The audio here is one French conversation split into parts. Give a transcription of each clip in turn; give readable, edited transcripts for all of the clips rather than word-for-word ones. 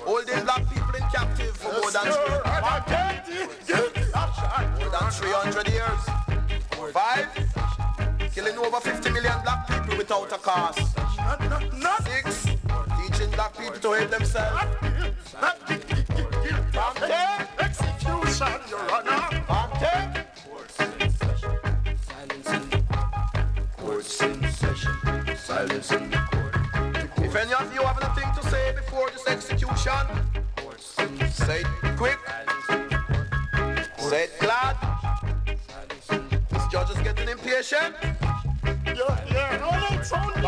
Holding black people in captive for more than 300 years. 5. Killing over 50 million black people without a cause. 6. Teaching black people to hate themselves. From 10. Execution, Your Honor. From 10. Court's in session. Silence in the court. If any of you have anything to say before this execution, say it quick. Say it glad. This judge is getting impatient. Yeah, no, it's only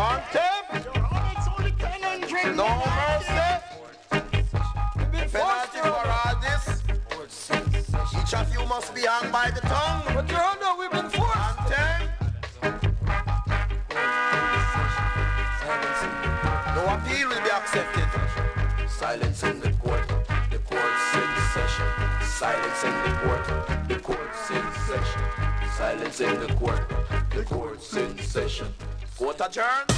no mercy. Penalty for all this. Each of you must be hung by the tongue. But Your Honor, we've been forced. No appeal will be accepted. Silence in the court. The court's in session. Silence in the court. The court's in session. Silence in the court. The court's in session. Court adjourned.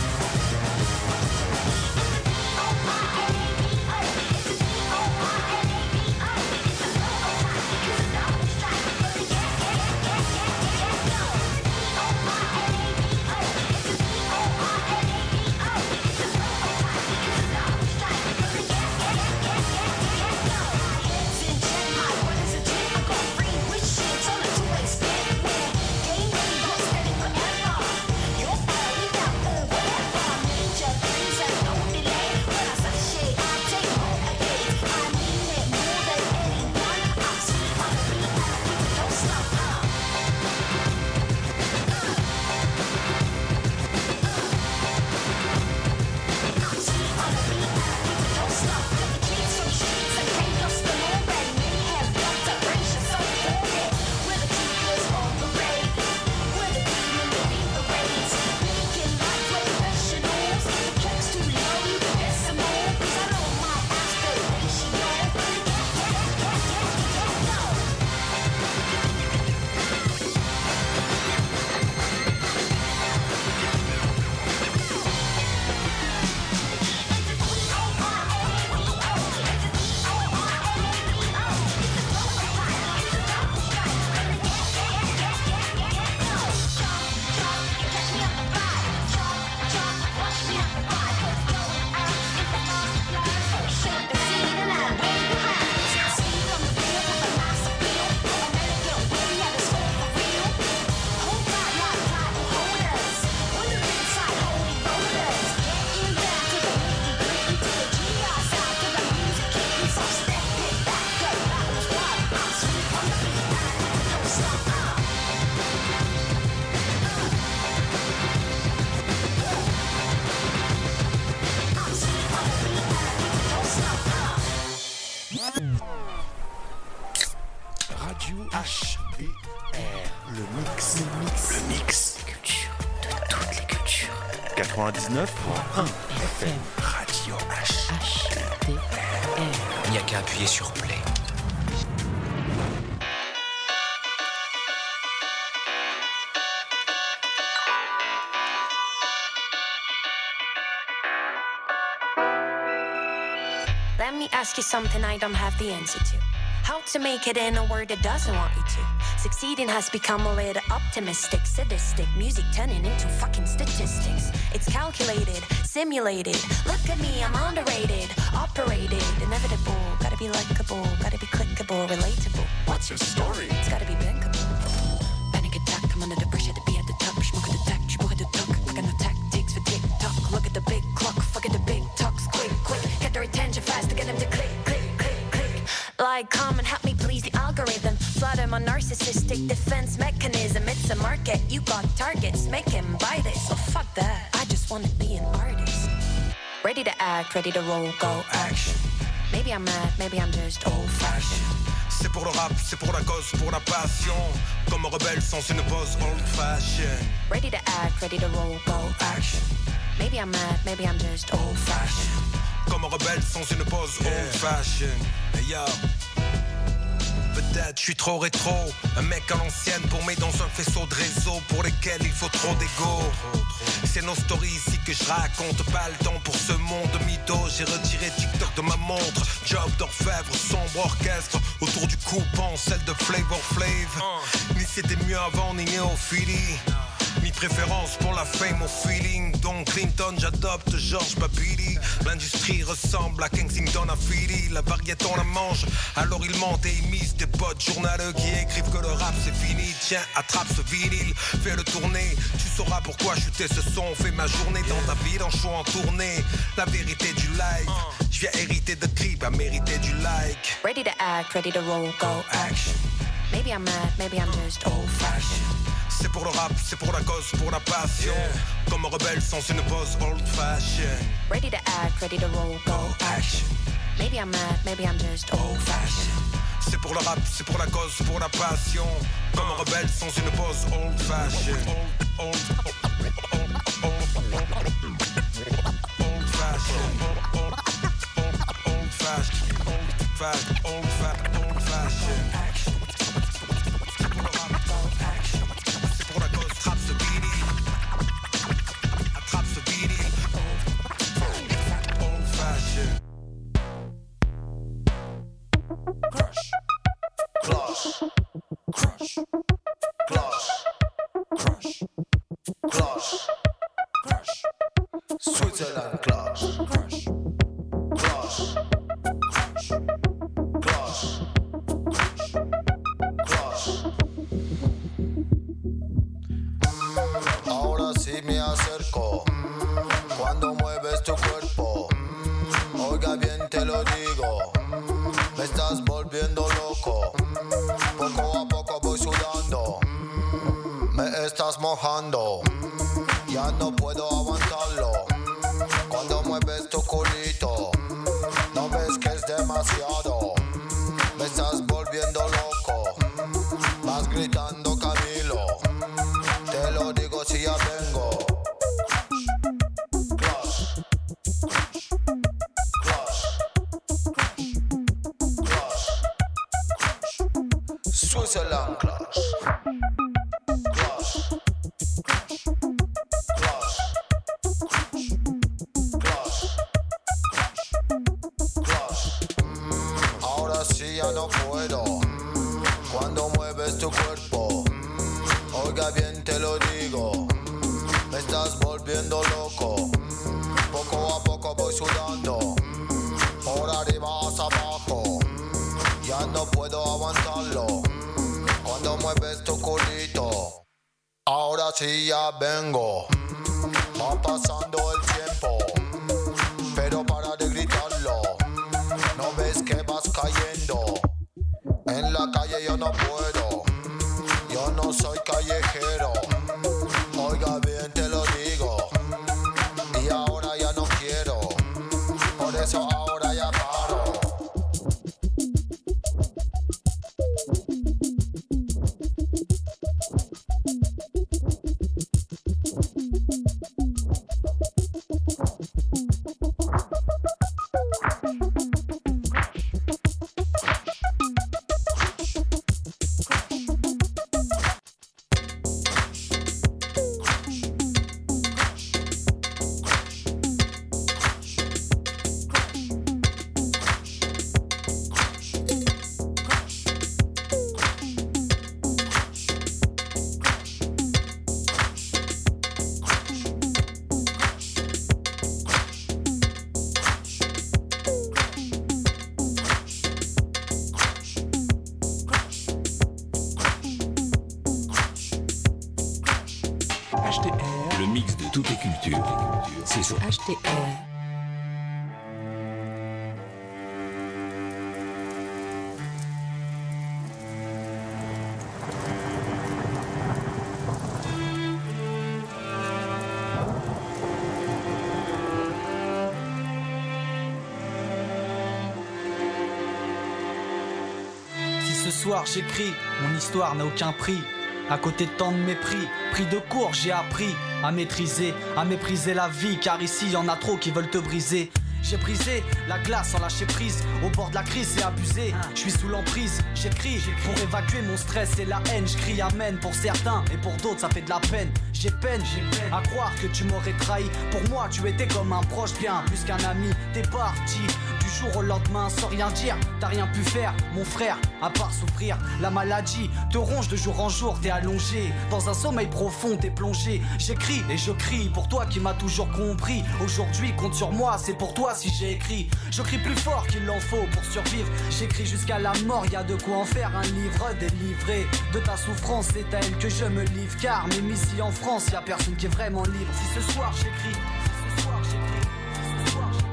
Le mix. Culture de toutes les cultures. 99.1 FM. Radio HDR. Il n'y a qu'à appuyer sur play. Let me ask you something I don't have the answer to. How to make it in a world that doesn't want you to. Succeeding has become a little optimistic, sadistic. Music turning into fucking statistics. It's calculated, simulated. Look at me, I'm underrated, operated, inevitable. Gotta be likable, gotta be clickable, relatable. What's your story? It's gotta be bankable. Panic attack, I'm under the pressure to be at the top. Smoke at the tack, you at the talk. I got no tactics for TikTok. Look at the big clock, fuck at the big talks. Quick, quick, get their attention fast to get them to click, click, click, click. Like, come and help me please the algorithm. Flutter my narcissistic defense mechanism. It's a market, you got targets. Make him buy this, so fuck that. I just wanna be an artist. Ready to act, ready to roll, go action. Maybe I'm mad, maybe I'm just old-fashioned. C'est pour le rap, c'est pour la cause, pour la passion. Comme un rebelle sans une pose old-fashioned. Ready to act, ready to roll, go action. Maybe I'm mad, maybe I'm just old-fashioned. Comme un rebelle sans une pose old-fashioned. Hey yo. Peut-être je suis trop rétro, un mec à l'ancienne paumé dans un faisceau de réseaux pour lesquels il faut trop d'ego. C'est nos stories ici que je raconte, pas le temps pour ce monde de mytho. J'ai retiré TikTok de ma montre, job d'orfèvre, sombre orchestre autour du coupon, celle de Flavor Flav. Ni c'était mieux avant, ni néophilie, ni préférence pour la fame au feeling. Donc Clinton, j'adopte George Babili. L'industrie ressemble à Kensington à Philly. La baguette on la mange, alors ils mentent et ils misent. Des potes journaleux qui écrivent que le rap c'est fini. Tiens, attrape ce vinyle, fais-le tourner. Tu sauras pourquoi chuter ce son fait ma journée dans ta ville en show en tournée. La vérité du live, je viens hériter de clips à mériter du like. Ready to act, ready to roll, go action. Maybe I'm mad, maybe I'm just old-fashioned. C'est pour le rap, c'est pour la cause, pour la passion. Comme un rebelle sans une pose old-fashioned. Ready to act, ready to roll, go action. Maybe I'm mad, maybe I'm just old-fashioned. C'est pour le rap, c'est pour la cause, pour la passion. Comme un rebelle sans une pose old-fashioned. Switzerland clash. Clash. Clash. Clash. Clash. Ahora sí me acerco cuando mueves tu cuerpo. Oiga bien te lo digo, me estás volviendo loco. Poco a poco voy sudando, me estás mojando. Ya no puedo aguantarlo. Cuando mueves tu culito, no ves que es demasiado. Me estás volviendo loco. Vas gritando Camilo. Te lo digo si ya vengo. Clash. Clash. Clash. Switzerland clash. Clash. Ahora sí ya no puedo. Cuando mueves tu cuerpo, oiga bien te lo digo, me estás volviendo loco. Poco a poco voy sudando, por arriba hacia abajo. Ya no puedo aguantarlo. Cuando mueves tu culito, ahora sí ya vengo. Va pasando el tiempo, pero para de gritarlo. No ves que vas cayendo. En la calle yo no puedo. Yo no soy callejero. Oiga bien te lo digo. Y ahora ya no quiero. Por eso ahora ya paro. Le mix de toutes les cultures, c'est sur HTR. Si ce soir j'écris, mon histoire n'a aucun prix. À côté de tant de mépris, pris de cours, j'ai appris à maîtriser, à mépriser la vie. Car ici, y en a trop qui veulent te briser. J'ai brisé la glace sans lâcher prise. Au bord de la crise, c'est abusé. Je suis sous l'emprise, j'écris pour évacuer mon stress et la haine. Je crie amen pour certains et pour d'autres ça fait de la peine. J'ai peine à croire que tu m'aurais trahi. Pour moi tu étais comme un proche, bien plus qu'un ami. T'es parti du jour au lendemain sans rien dire. T'as rien pu faire mon frère à part souffrir. La maladie te ronge de jour en jour. T'es allongé dans un sommeil profond, t'es plongé. J'écris et je crie pour toi qui m'as toujours compris. Aujourd'hui compte sur moi, c'est pour toi si j'ai écrit. Je crie plus fort qu'il en faut pour survivre. J'écris jusqu'à la mort, y a de quoi en faire un livre délivré. De ta souffrance c'est à elle que je me livre. Car même ici en France y a personne qui est vraiment libre. Si ce soir j'écris, si ce soir j'écris, si ce soir j'écris.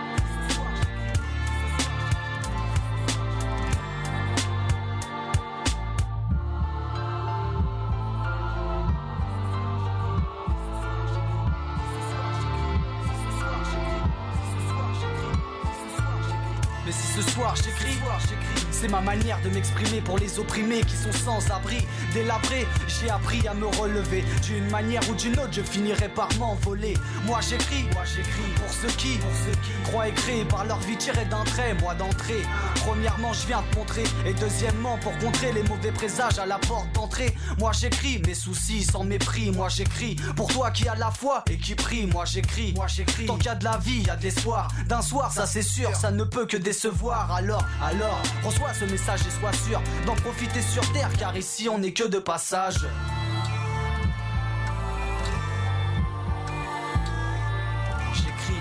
Mais si ce soir j'écris, c'est ma manière de m'exprimer pour les opprimés qui sont sans abri. Délabré, j'ai appris à me relever. D'une manière ou d'une autre, je finirai par m'envoler. Moi j'écris pour ceux qui croient écrire par leur vie tirée d'un trait. Moi d'entrée, premièrement je viens te montrer. Et deuxièmement pour contrer les mauvais présages à la porte d'entrée. Moi j'écris mes soucis sans mépris. Moi j'écris pour toi qui a la foi et qui prie. Moi j'écris tant qu'il y a de la vie, il y a de l'espoir. D'un soir ça c'est sûr, ça ne peut que décevoir. Alors, reçois ce message et sois sûr d'en profiter sur terre, car ici on n'est que de passage. J'écris.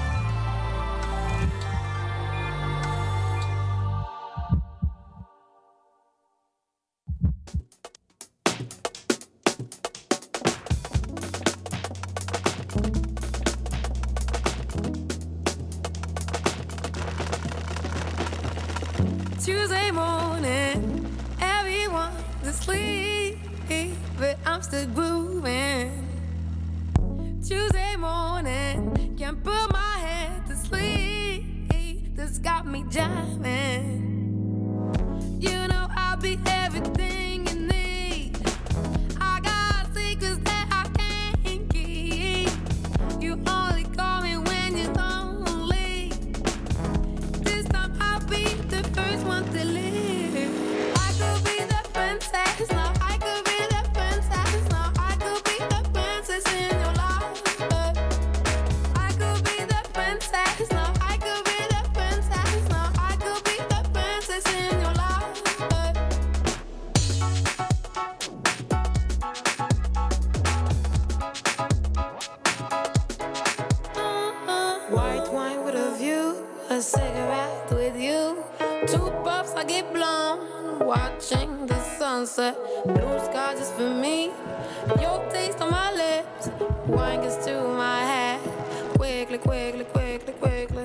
Tuesday morning, everyone's asleep, but I'm still grooving. Tuesday morning, can't put my head to sleep, this got me jamming. You know I'll be everything you need. I got secrets that I can't keep. You only call me when you're lonely. This time I'll be the first one to leave. I could be the princess now. I could be the princess now. I could be the princess in your life. I could be the princess now. I could be the princess now. I could be the princess in your life. White wine with a view, a cigarette with you. 2 puffs, I get blown. Watching the sunset, blue sky just for me. Your taste on my lips, wine gets to my head. Quickly, quickly, quickly, quickly.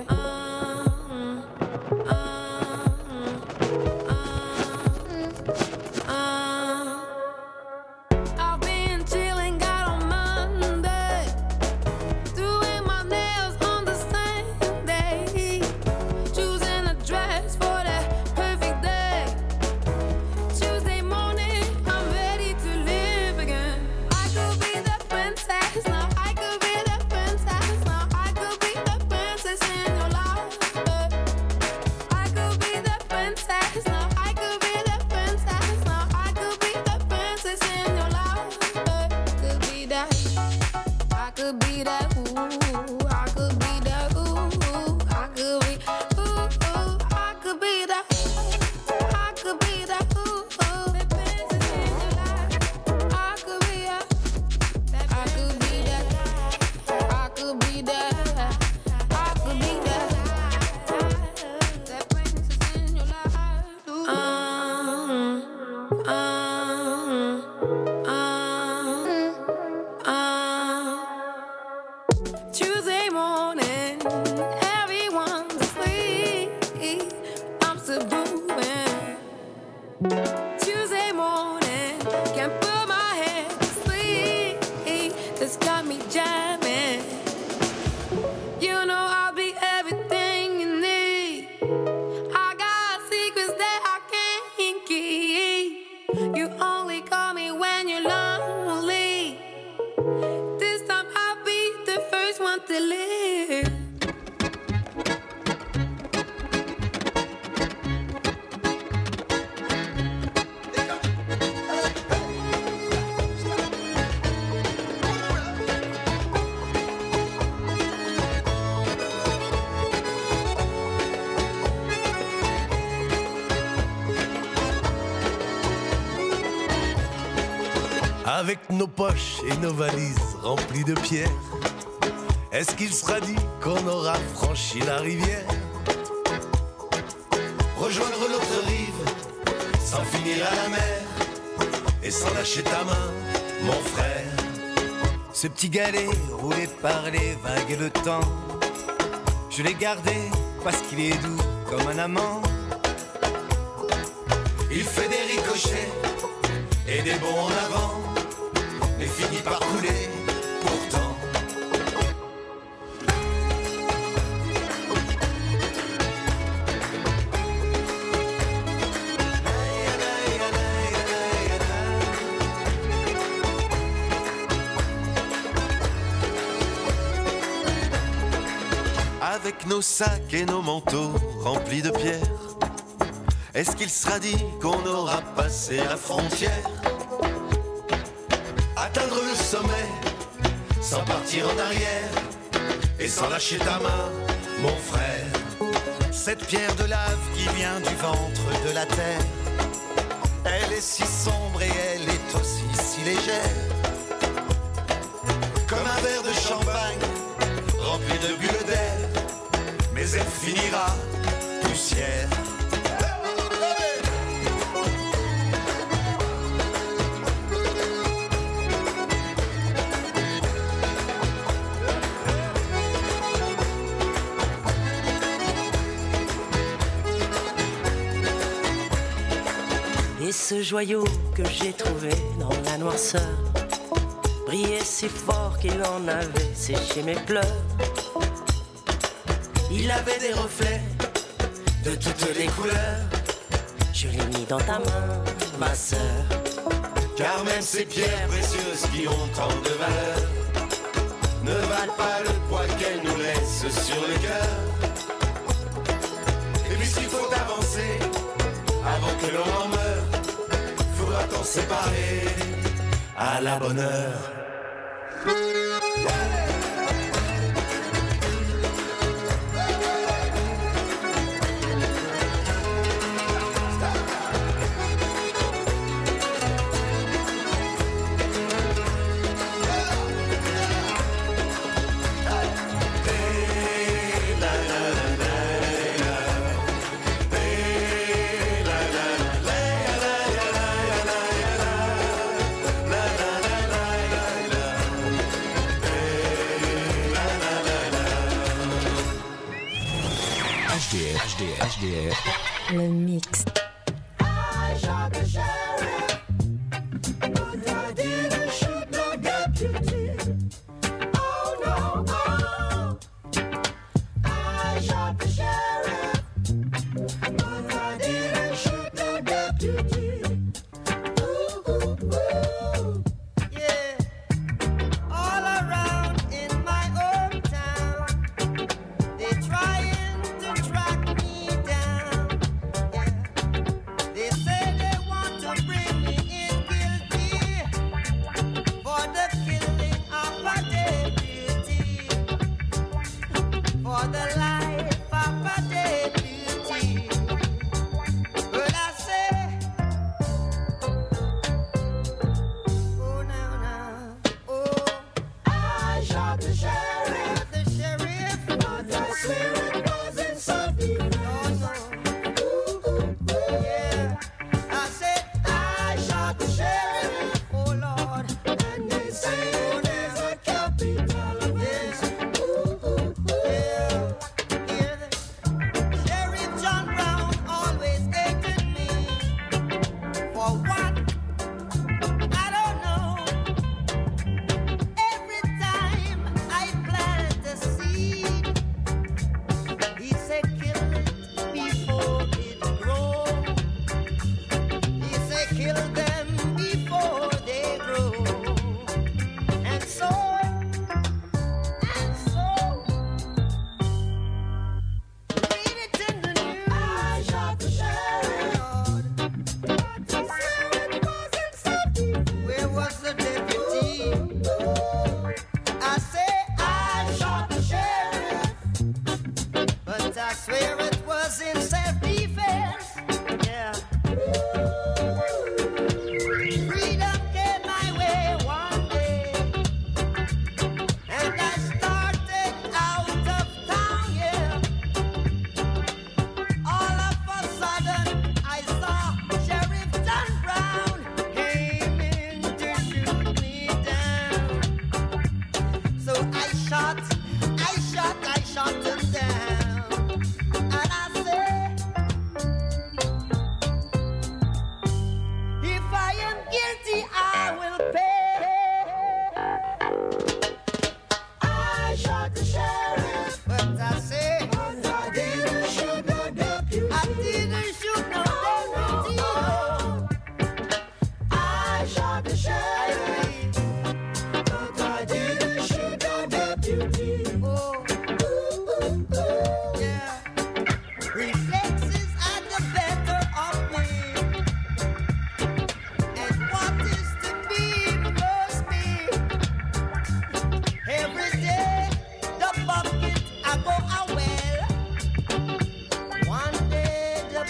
I've been chilling out on Monday, doing my nails on the same day, choosing a dress for that perfect day. Tuesday morning, I'm ready to live again. I could be the princess now. I could be the princess now. I could be the Avec nos poches et nos valises remplies de pierres, est-ce qu'il sera dit qu'on aura franchi la rivière? Rejoindre l'autre rive, sans finir à la mer, et sans lâcher ta main, mon frère. Ce petit galet roulé par les vagues et le temps, je l'ai gardé parce qu'il est doux comme un amant. Il fait des ricochets et des bonds en avant, mais finit par couler pourtant. Avec nos sacs et nos manteaux remplis de pierres, est-ce qu'il sera dit qu'on aura passé la frontière? Atteindre le sommet sans partir en arrière et sans lâcher ta main, mon frère. Cette pierre de lave qui vient du ventre de la terre, elle est si sombre et elle est aussi si légère, comme un verre de champagne rempli de bulles d'air, mais elle finira poussière. Et ce joyau que j'ai trouvé dans la noirceur brillait si fort qu'il en avait séché mes pleurs. Il avait des reflets de toutes les couleurs. Je l'ai mis dans ta main, ma sœur. Car même ces pierres précieuses qui ont tant de valeur ne valent pas le poids qu'elles nous laissent sur le cœur. Et puisqu'il faut avancer avant que l'on en meure, faudra t'en séparer à la bonne heure. HDR. Le mix. They say they want to bring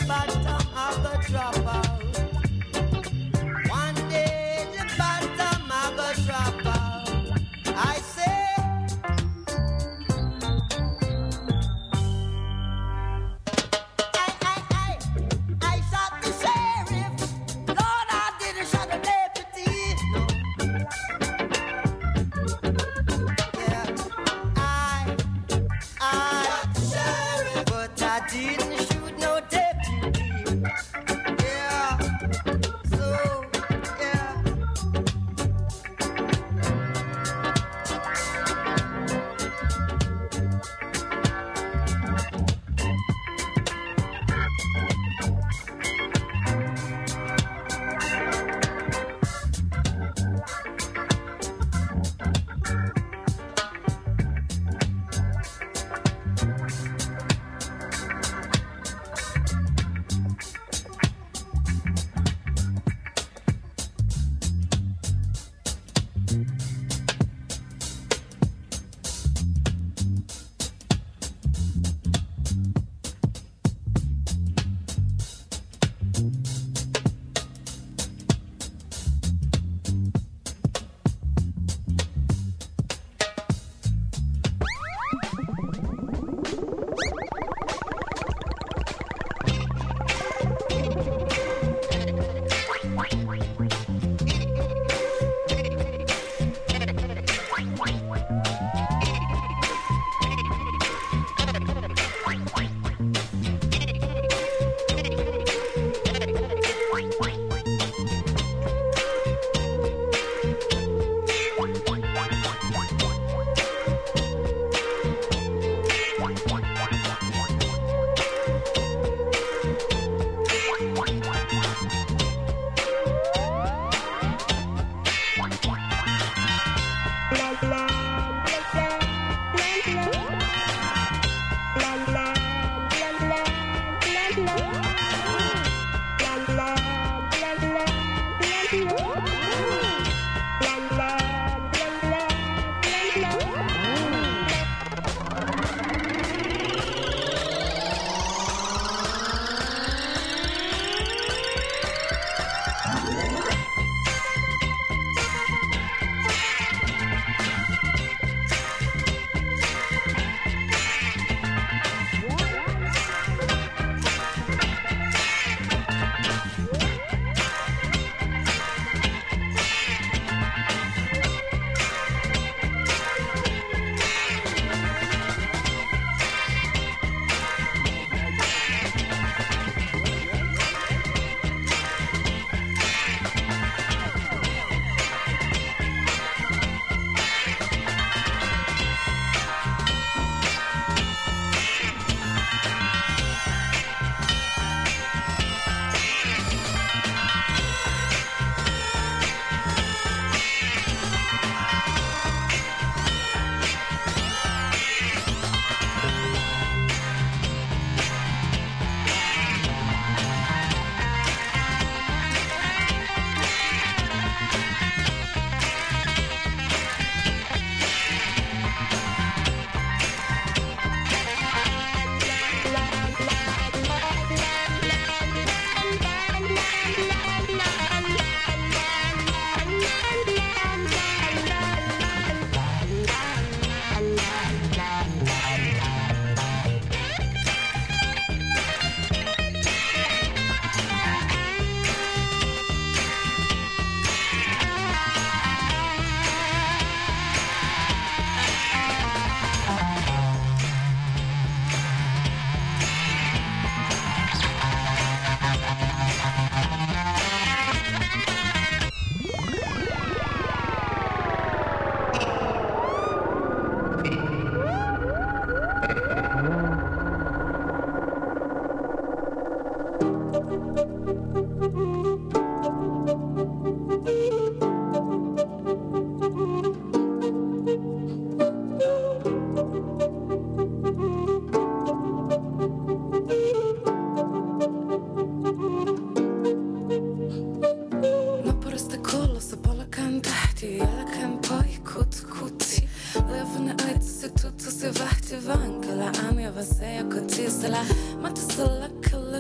bottom of the drop out. One day the bottom of the drop out. I say. I shot the sheriff. Lord, I didn't shot the deputy. No. Yeah, I shot the sheriff, but I didn't shoot no deputy. Yeah, so yeah. se vanka la anja va se ako tisela mata sala kala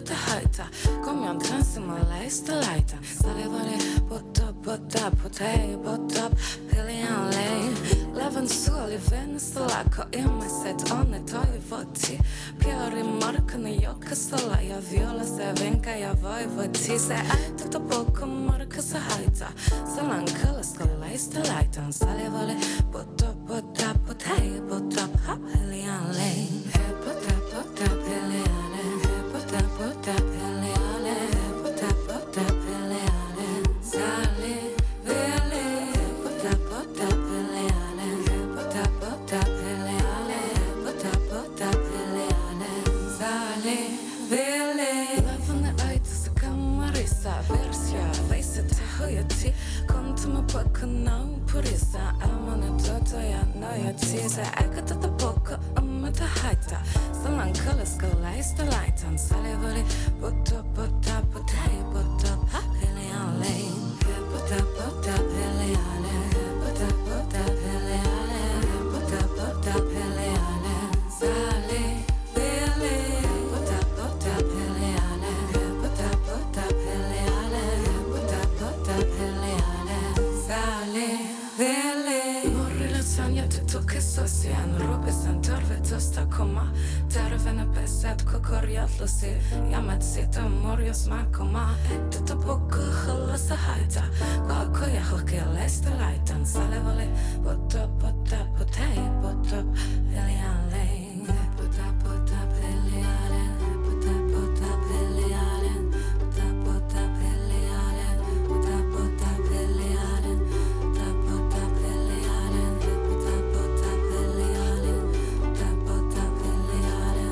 höjta. Kom jag dansa med lästa-lajten. Salivare, bota, potej, bota, pillian lej. Leven sol i Venezuela, ko ima set, one to i voti. Pjori marka na joka sola, ja viola se venka, ja vojvoti. Se ajta to boko marka se hajta. Salan kalasko lästa-lajten. Salivare, bota, potej, bota, pillian lej. Bota, pillian lej. Bota, pillian lej. Bota, pillian lej. Sali, veli. Bota, pillian lej. Bota, pillian lej. Bota, pillian lej. Sali, veli. Lavane ajta se kamarisa. Versija, vejsete hojati. Kontama paka na purisa. Amane toto ja nojati. Se eka tata poka amata hajta. Salan kalaska lästa-lajten. Salivali, bota, potej, bota, pillian lej. Bota, pillian lej. Bota, pillian lej. Bota, pillian lej. Sali, veli. Bota, pillian lej. Bota, pillian lej. Bota, pillian lej. Sali, veli. Morrilasan jätetukesosian. Rupesan torvetosta koma. Tervena pesät kokorjatlusi. Jamat sitä morjos makoma. Tätä pukku hallassa haita. Kaakkoja hokea läistä-laitan. Salivali, bota, potei, bota, pillian lej. Bota, pillian lej. Bota, pillian lej. Bota, pillian lej. Bota, pillian lej. Bota, pillian lej. Bota, pillian lej. Bota, pillian lej.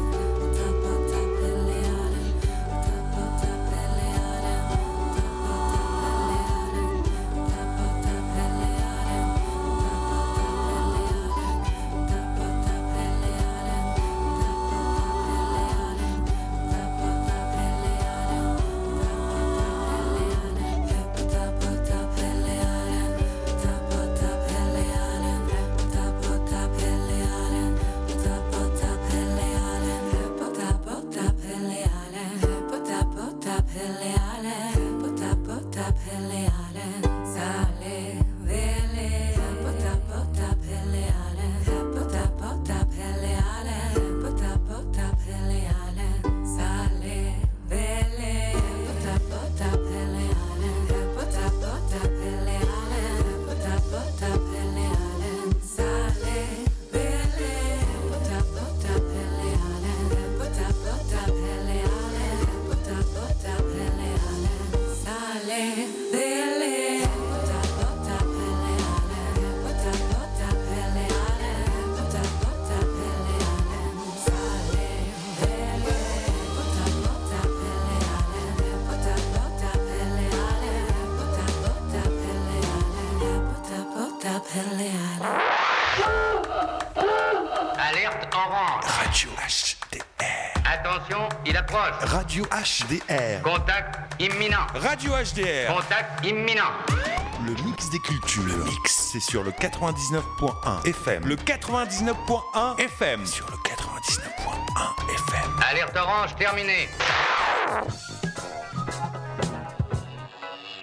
Alerte orange. Radio HDR. Attention, il approche. Radio HDR. Contact imminent. Radio HDR. Contact imminent. Le mix des cultures. Le mix, c'est sur le 99.1 FM. Le 99.1 FM. Sur le 99.1 FM. Alerte orange terminée.